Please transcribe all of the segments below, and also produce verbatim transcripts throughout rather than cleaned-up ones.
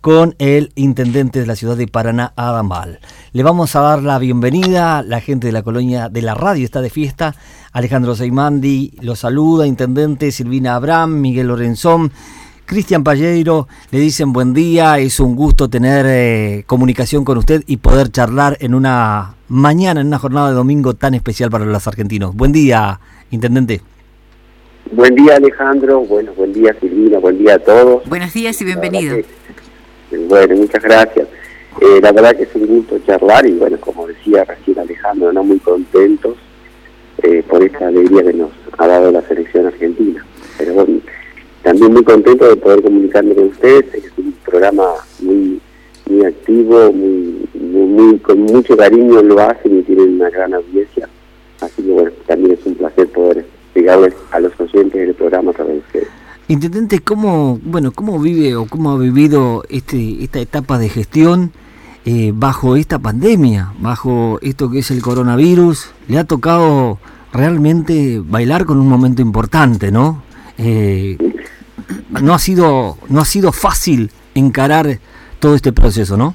con el intendente de la ciudad de Paraná, Adam Ball. Le vamos a dar la bienvenida, la gente de la colonia de la radio está de fiesta. Alejandro Seimandi lo saluda, intendente, Silvina Abraham, Miguel Lorenzón, Cristian Palleiro, le dicen buen día, es un gusto tener eh, comunicación con usted y poder charlar en una mañana, en una jornada de domingo tan especial para los argentinos. Buen día, intendente. Buen día, Alejandro, bueno, buen día, Silvina, buen día a todos. Buenos días y bienvenido. Que, bueno, muchas gracias. Eh, la verdad que es un gusto charlar y bueno, como decía recién Alejandro, no muy contentos eh, por esta alegría que nos ha dado la selección argentina. Pero bueno, también muy contento de poder comunicarme con ustedes. Es un programa muy muy activo, muy, muy, muy con mucho cariño lo hacen y tienen una gran audiencia. Así que bueno, también es un placer poder llegarles a los oyentes del programa a través de ustedes. Intendente, ¿cómo, bueno, cómo vive o cómo ha vivido este esta etapa de gestión eh, bajo esta pandemia, bajo esto que es el coronavirus? Le ha tocado realmente bailar con un momento importante, ¿no? Eh, no ha sido no ha sido fácil encarar todo este proceso, ¿no?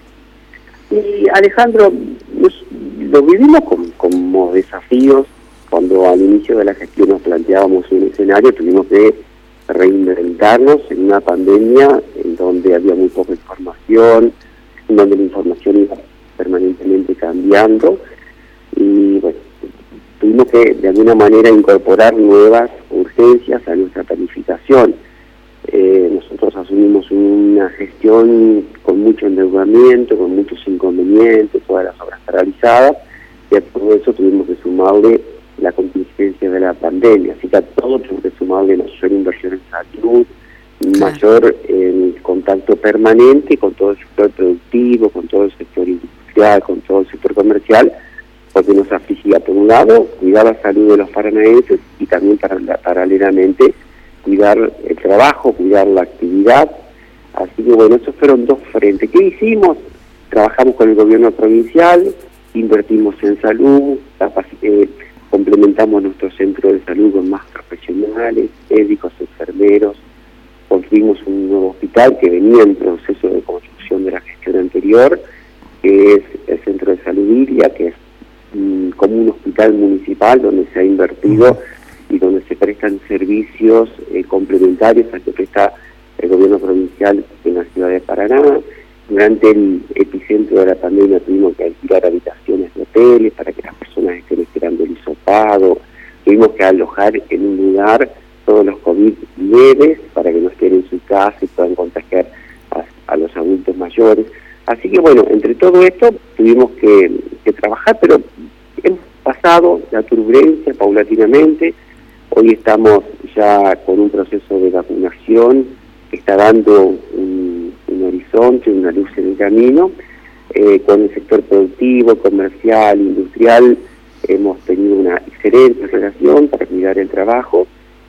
Y Alejandro, nos, lo vivimos como, como desafíos. Cuando al inicio de la gestión nos planteábamos un escenario, tuvimos que reinventarnos en una pandemia en donde había muy poca información, en donde la información iba permanentemente cambiando y bueno, tuvimos que de alguna manera incorporar nuevas urgencias a nuestra planificación. Eh, nosotros asumimos una gestión con mucho endeudamiento, con muchos inconvenientes, todas las obras paralizadas, y a todo eso tuvimos que sumarle la contingencia de la pandemia, así que a todo tuvimos que sumarle mayor inversión en salud, mayor eh, contacto permanente con todo el sector productivo, con todo el sector industrial, con todo el sector comercial, porque nos afligía por un lado cuidar la salud de los paranaenses y también para, paralelamente cuidar el trabajo, cuidar la actividad. Así que bueno, esos fueron dos frentes. ¿Qué hicimos? Trabajamos con el gobierno provincial, invertimos en salud, eh, complementamos nuestro centro de salud con más profesionales, médicos, enfermeros, construimos un nuevo hospital que venía en proceso de construcción de la gestión anterior, que es el centro de salud Ilia, que es mm, como un hospital municipal donde se ha invertido y donde se prestan servicios eh, complementarios al que presta el gobierno provincial en la ciudad de Paraná. Durante el epicentro de la pandemia tuvimos que alquilar habitaciones de hoteles para que las personas estén esperando el hisopado, tuvimos que alojar en un lugar todos los COVID leves para que no estén en su casa y puedan contagiar a, a los adultos mayores. Así que bueno, entre todo esto tuvimos que, que trabajar, pero hemos pasado la turbulencia paulatinamente. Hoy estamos ya con un proceso de vacunación que está dando un, un horizonte, una luz en el camino. Eh, con el sector productivo, comercial, industrial, hemos tenido una excelente relación para cuidar el trabajo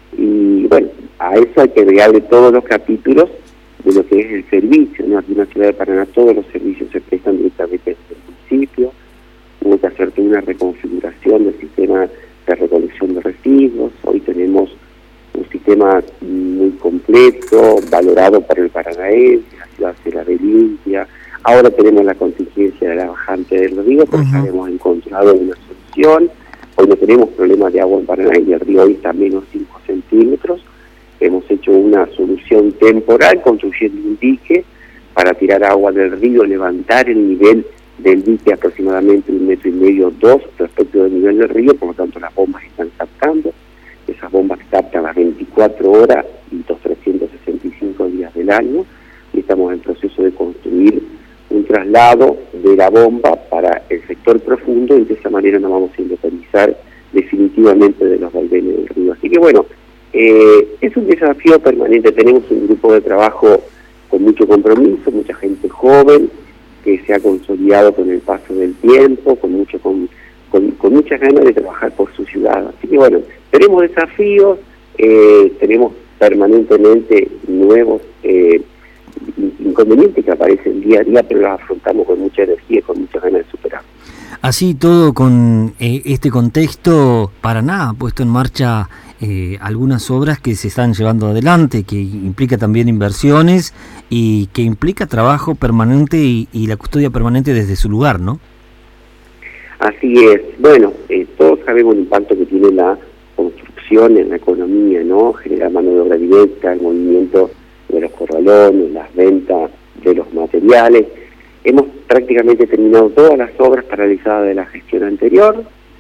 y bueno, a eso hay que agregarle todos los capítulos de lo que es el servicio, ¿no? Aquí en la ciudad de Paraná todos los servicios se prestan directamente desde el municipio. Hubo que hacer toda una reconfiguración del sistema de recolección de residuos. Hoy tenemos un sistema muy completo, valorado para el paranaense, la ciudad se la ve limpia. Ahora tenemos la contingencia de la bajante del río, pero ya hemos encontrado una solución. Hoy no tenemos problemas de agua en Paraná y el río hoy está a menos cinco centímetros. Hemos hecho una solución temporal construyendo un dique para tirar agua del río, levantar el nivel del dique aproximadamente un metro y medio, dos respecto del nivel del río, por lo tanto las bombas están captando. Esas bombas captan las veinticuatro horas y los trescientos sesenta y cinco días del año y estamos en proceso de construir un traslado de la bomba para el sector profundo y de esa manera nos vamos a independizar definitivamente de los vaivenes del río. Así que bueno, eh, es un desafío permanente, tenemos un grupo de trabajo con mucho compromiso, mucha gente joven que se ha consolidado con el paso del tiempo, con mucho con, con, con muchas ganas de trabajar por su ciudad. Así que bueno, tenemos desafíos, eh, tenemos permanentemente nuevos eh, inconvenientes que aparecen día a día, pero los afrontamos con mucha energía y con muchas ganas de superar. Así todo, con eh, este contexto, Paraná ha puesto en marcha eh, algunas obras que se están llevando adelante, que implica también inversiones y que implica trabajo permanente y, y la custodia permanente desde su lugar, ¿no? Así es. Bueno, eh, todos sabemos el impacto que tiene la construcción en la economía, ¿no? Genera mano de obra directa, el movimiento de los corralones, las ventas de los materiales. Hemos prácticamente terminado todas las obras paralizadas de la gestión anterior.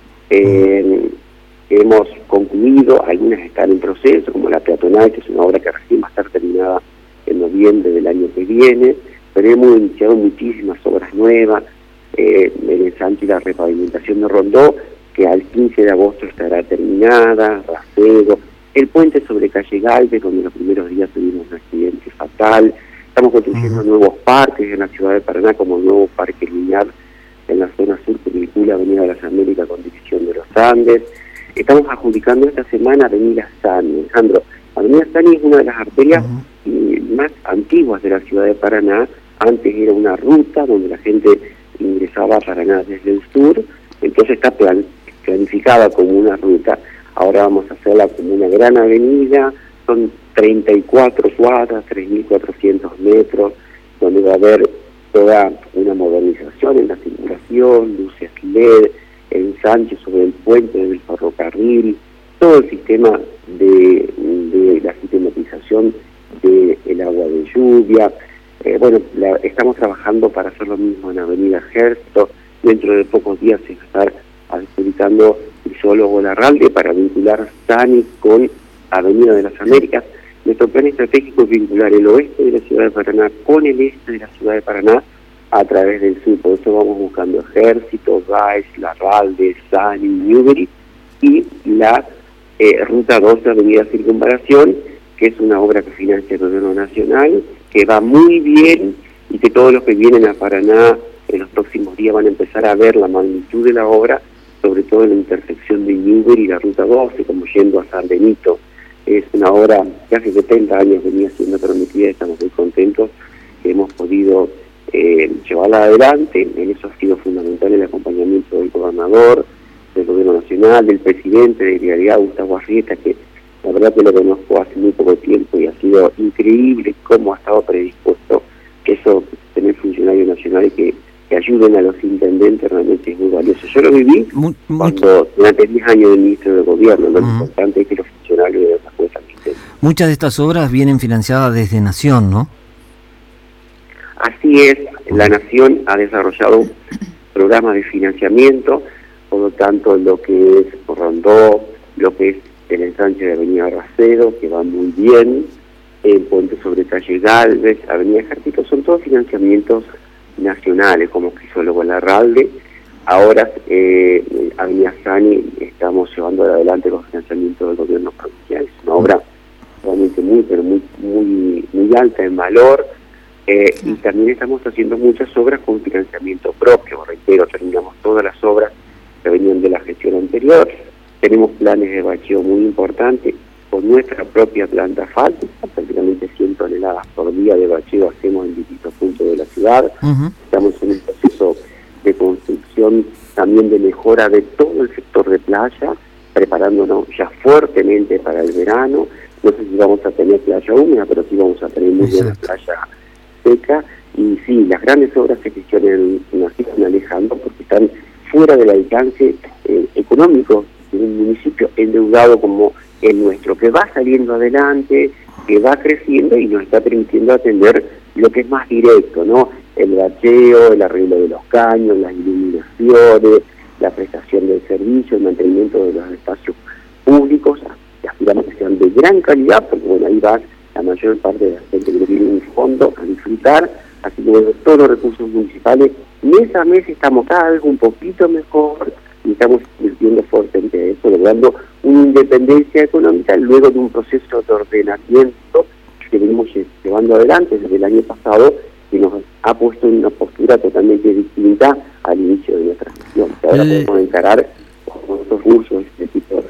Eh, hemos concluido, algunas están en proceso, como la peatonal, que es una obra que recién va a estar terminada en noviembre del año que viene, pero hemos iniciado muchísimas obras nuevas, eh, el ensanche y la repavimentación de Rondó, que al quince de agosto estará terminada, Racedo, el puente sobre calle Galvez, donde los primeros días tuvimos un accidente fatal. Estamos construyendo uh-huh. nuevos parques en la ciudad de Paraná, como el nuevo parque lineal en la zona sur que vincula Avenida de las Américas con División de los Andes. Estamos adjudicando esta semana Avenida Sani. Alejandro, Avenida Sani es una de las arterias uh-huh. más antiguas de la ciudad de Paraná. Antes era una ruta donde la gente ingresaba a Paraná desde el sur, entonces está plan, planificada como una ruta. Ahora vamos a hacerla como una gran avenida, son treinta y cuatro cuadras, tres mil cuatrocientos metros, donde va a haber toda una modernización en la circulación, luces L E D, ensanche sobre el puente del ferrocarril, todo el sistema de, de la sistematización del agua de lluvia. Eh, bueno, la, estamos trabajando para hacer lo mismo en Avenida Ejército. Dentro de pocos días se va a estar adjudicando el zoólogo Larralde para vincular Sani con Avenida de las Américas. Nuestro plan estratégico es vincular el oeste de la ciudad de Paraná con el este de la ciudad de Paraná a través del sur. Por eso vamos buscando Ejército, Gais, Larralde, Sani, Newbery y la eh, Ruta doce, Avenida Circunvalación, que es una obra que financia el gobierno nacional, que va muy bien y que todos los que vienen a Paraná en los próximos días van a empezar a ver la magnitud de la obra, sobre todo en la intersección de Newbery y la Ruta doce, como yendo a San Benito. Es una obra que hace setenta años venía siendo prometida, estamos muy contentos que hemos podido eh, llevarla adelante. En eso ha sido fundamental el acompañamiento del gobernador, del gobierno nacional, del presidente de Realidad, Gustavo Arrieta, que la verdad que lo conozco hace muy poco tiempo y ha sido increíble cómo ha estado predispuesto, que eso, tener funcionarios nacionales que, que ayuden a los intendentes realmente es muy valioso. Yo lo viví muy, cuando durante diez años de ministro de gobierno, lo uh-huh. importante es que los funcionarios de las cosas también. Muchas de estas obras vienen financiadas desde Nación, ¿no? Así es, la Nación ha desarrollado programas de financiamiento, por lo tanto lo que es Rondó, lo que es el ensanche de Avenida Racedo, que va muy bien, el puente sobre calle Galvez, Avenida Ejército, son todos financiamientos nacionales, como Crisólogo Larralde. Ahora, eh, Avenida Sani, estamos llevando adelante los financiamientos del gobierno provincial. Es una obra realmente muy, pero muy, muy, muy alta en valor, eh, y también estamos haciendo muchas obras con financiamiento propio. Reitero, terminamos todas las obras que venían de la gestión anterior. Tenemos planes de bacheo muy importantes con nuestra propia planta asfáltica, prácticamente cien toneladas por día de bacheo hacemos en distintos puntos de la ciudad. Uh-huh. Estamos en un proceso de construcción también de mejora de todo el sector de playa, preparándonos ya fuertemente para el verano. No sé si vamos a tener playa húmeda, pero sí vamos a tener muy buena playa seca. Y sí, las grandes obras se gestionan en la Alejandro porque están fuera del alcance eh, económico de un municipio endeudado como el nuestro, que va saliendo adelante, que va creciendo y nos está permitiendo atender lo que es más directo, ¿no? El bacheo, el arreglo de los caños, las iluminaciones, la prestación del servicio, el mantenimiento de los espacios públicos, y aspiramos que sean de gran calidad, porque bueno, ahí va la mayor parte de la gente que tiene un fondo a disfrutar, así que bueno, todos los recursos municipales, mes a mes estamos cada vez un poquito mejor, y estamos invirtiendo fuertemente en eso, logrando una independencia económica luego de un proceso de ordenamiento que venimos llevando adelante desde el año pasado, que nos ha puesto en una postura totalmente distinta al inicio de nuestra gestión. Ahora el... podemos encarar con otros usos de este tipo de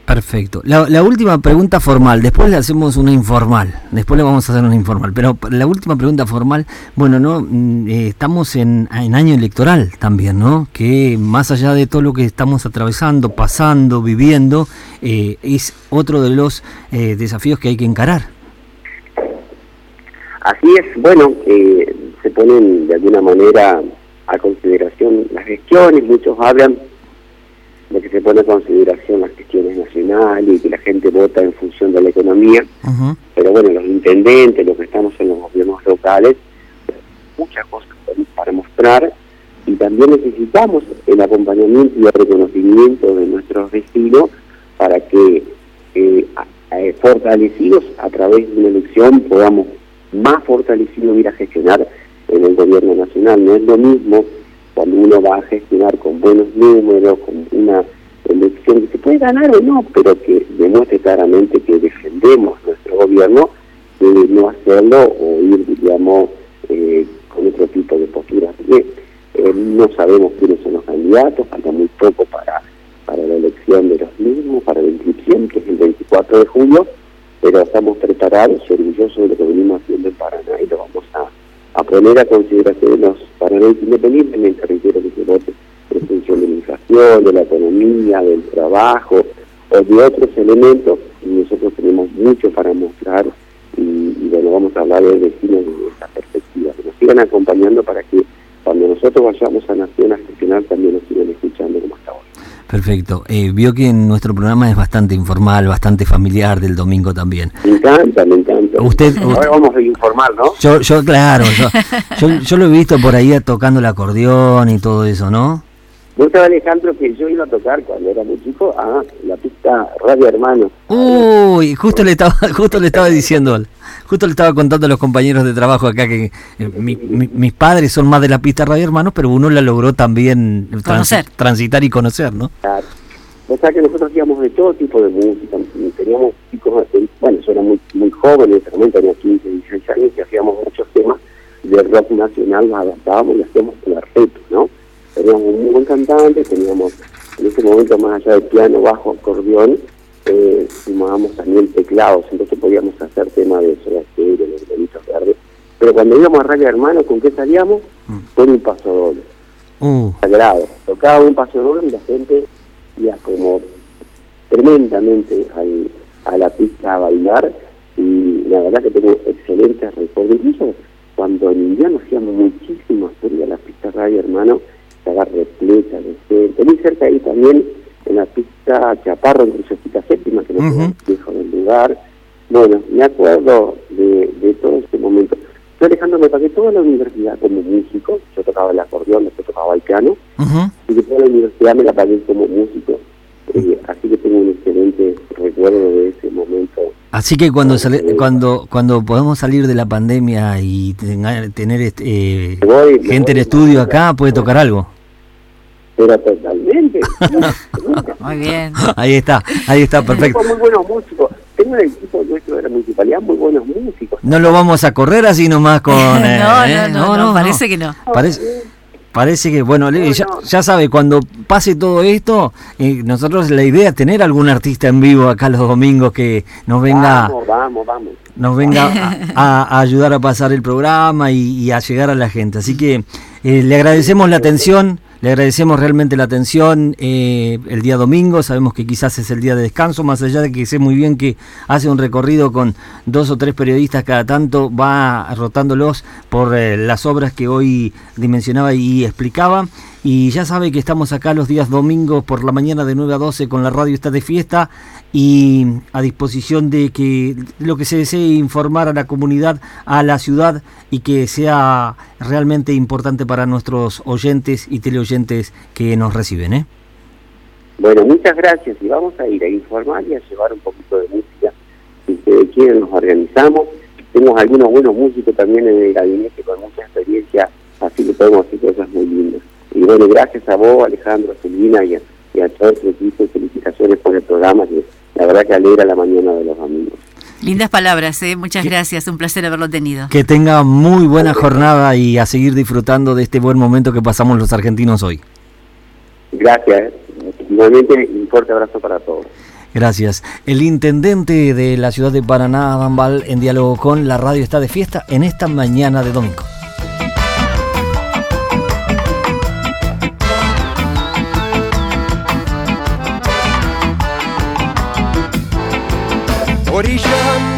Perfecto. La, la última pregunta formal, después le hacemos una informal, después le vamos a hacer una informal, pero la última pregunta formal, bueno, no eh, estamos en, en año electoral también, ¿no? Que más allá de todo lo que estamos atravesando, pasando, viviendo, eh, es otro de los eh, desafíos que hay que encarar. Así es, bueno, eh, se ponen de alguna manera a consideración las gestiones, muchos hablan de que se pone a consideración las cuestiones nacionales y que la gente vota en función de la economía, uh-huh. pero bueno, los intendentes, los que estamos en los gobiernos locales, muchas cosas para mostrar, y también necesitamos el acompañamiento y el reconocimiento de nuestros vecinos para que eh, eh, fortalecidos a través de una elección podamos más fortalecidos ir a gestionar en el gobierno nacional. No es lo mismo cuando uno va a gestionar con buenos números, con una elección que se puede ganar o no, pero que demuestre claramente que defendemos nuestro gobierno, de no hacerlo o ir, digamos, eh, con otro tipo de posturas. Eh, eh, no sabemos quiénes son los candidatos, falta muy poco para, para la elección de los mismos, para la inscripción, que es el veinticuatro de julio, pero estamos preparados y orgullosos de lo que venimos haciendo en Paraná y lo vamos a a poner a consideración de los paranaenses, independientemente, reitero, que se vote en función de la inflación, de la economía, del trabajo o de otros elementos, y nosotros tenemos mucho para mostrar y, y bueno, vamos a hablar de vecinos de esta perspectiva, que nos sigan acompañando para que cuando nosotros vayamos a Nación a gestionar también nos sigan escuchando como hasta ahora. Perfecto. Eh, vio que nuestro programa es bastante informal, bastante familiar, del domingo también. Me encanta, me encanta. Usted, Ahora usted, vamos a informar, ¿no? Yo, yo claro, yo, yo, yo lo he visto por ahí tocando el acordeón y todo eso, ¿no? Vos sabés, Alejandro, que yo iba a tocar cuando era muy chico a la pista Radio Hermano. Uy, justo le estaba, justo le estaba diciendo, justo le estaba contando a los compañeros de trabajo acá que eh, mi, mi, mis padres son más de la pista Radio Hermano, pero uno la logró también conocer. Trans, transitar y conocer, ¿no? Claro. O sea que nosotros hacíamos de todo tipo de música, teníamos chicos, bueno, yo era muy muy joven, en ese momento tenía quince, dieciséis años, y hacíamos muchos temas de rock nacional, los adaptábamos y hacíamos con arreglos, ¿no? Teníamos un muy buen cantante, teníamos en ese momento, más allá de piano, bajo, acordeón, eh, sumábamos también teclados, entonces podíamos hacer temas de Soda Stereo, de los Granitos Verdes, pero cuando íbamos a Radio Hermano, ¿con qué salíamos? Mm. Con un paso doble, uh. sagrado, tocaba un paso doble y la gente iba como tremendamente al, a la pista a bailar, y la verdad que tengo excelentes recuerdos. Incluso cuando en invierno hacíamos muchísimas frío a la pista Radio Hermano, estaba repleta de gente. Muy cerca ahí también, en la pista Chaparro, en Crucecita Séptima, que no uh-huh. queda lejos del lugar. Bueno, me acuerdo de, de todo este momento. Yo, Alejandro, me pagué toda la universidad como músico. Yo tocaba el acordeón, después tocaba el piano. Uh-huh. Y que toda la universidad me la pagué como músico. Eh, así que tengo un excelente recuerdo de ese momento. Así que cuando sale, cuando cuando podamos salir de la pandemia y tener, tener este, eh, voy, gente en estudio acá, puede tocar algo. Pero totalmente. Muy bien. Ahí está, ahí está, perfecto. Tengo muy buenos músicos. Tengo un equipo nuestro de la municipalidad, muy buenos músicos. No lo vamos a correr así nomás con... Eh, no, eh, no, no, no, no, parece no. que no. Parece... Parece que, bueno, no, ya, no. ya sabe, cuando pase todo esto, eh, nosotros la idea es tener algún artista en vivo acá los domingos que nos venga, vamos, vamos, vamos. nos venga a, a, a ayudar a pasar el programa y, y a llegar a la gente. Así que eh, le agradecemos la atención, le agradecemos realmente la atención eh, el día domingo. Sabemos que quizás es el día de descanso, más allá de que sé muy bien que hace un recorrido con dos o tres periodistas cada tanto, va rotándolos por eh, las obras que hoy dimensionaba y explicaba. Y ya sabe que estamos acá los días domingos por la mañana de nueve a doce con la radio está de fiesta, y a disposición de que lo que se desee informar a la comunidad, a la ciudad, y que sea realmente importante para nuestros oyentes y teleoyentes que nos reciben, ¿eh? Bueno, muchas gracias, y vamos a ir a informar y a llevar un poquito de música. Si ustedes quieren, nos organizamos. Tenemos algunos buenos músicos también en el gabinete con mucha experiencia, así que podemos hacer cosas muy lindas. Y bueno, gracias a vos, Alejandro, a Silvina y a, y a todo tu equipo. Felicitaciones por el programa, que la verdad que alegra la mañana de los amigos. Lindas palabras, ¿eh? Muchas gracias, un placer haberlo tenido. Que tenga muy buena jornada y a seguir disfrutando de este buen momento que pasamos los argentinos hoy. Gracias, igualmente un fuerte abrazo para todos. Gracias. El intendente de la ciudad de Paraná, Adambal, en diálogo con la radio está de fiesta en esta mañana de domingo. Orilla